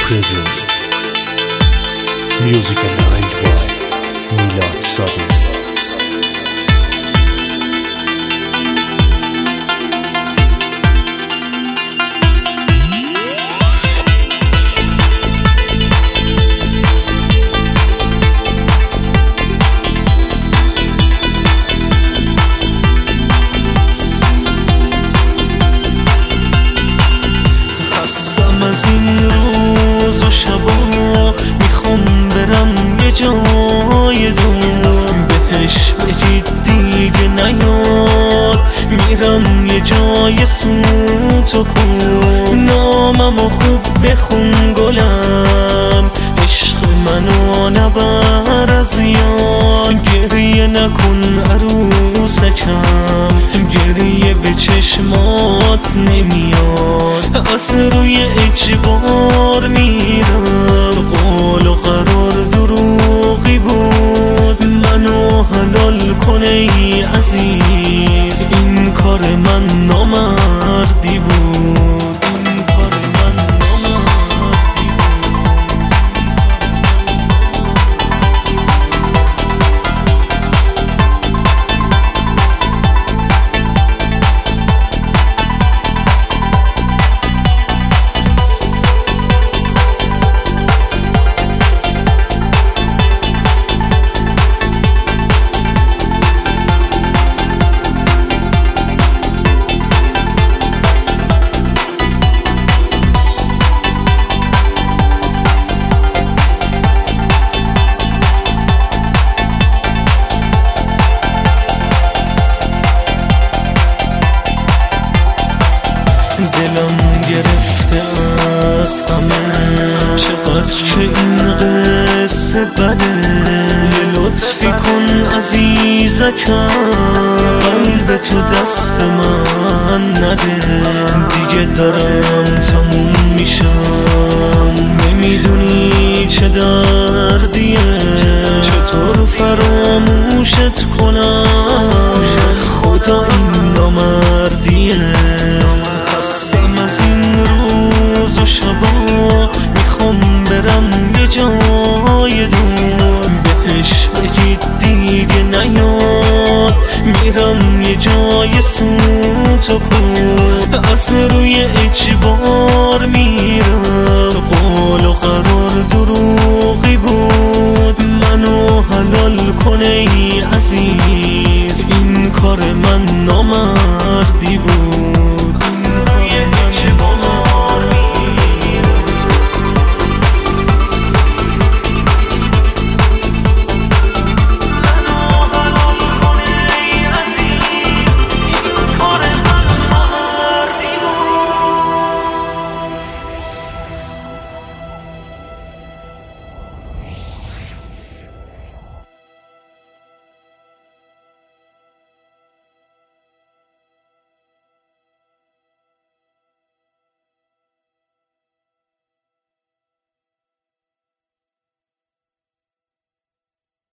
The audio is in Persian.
presents music and arranged by Milad Sadiq. از این روز و شبا میخوام برم یه جای دور، بهش بگید دیگه نیاد، میرم یه جای سوت و کور. ناممو خوب بخون گلم، عشق منو نبر از یاد. گریه نکن عروسکم، گریه به چشمات نمیاد. از روی اجبار میرم، قول و قرار دروغی بود. منو حلال کن ای عزیز، این کار من نامردی بود. دلم گرفته از همه، چقدر که این قصه بده. یه لطفی کن عزیزکم، قلب تو دست من نده. دیگه دارم تموم میشم، نمیدونی چه دردیه. چطور فراموشت کنم، خدا این نامردیه. خستم از این روز و شبا، میخوام برم یه جای دور، بهش بگید دیگه نیاد. میرم یه جای سوت و کور، از روی اجبار میرم. قول و قرار دروغی بود. منو حلال کن ای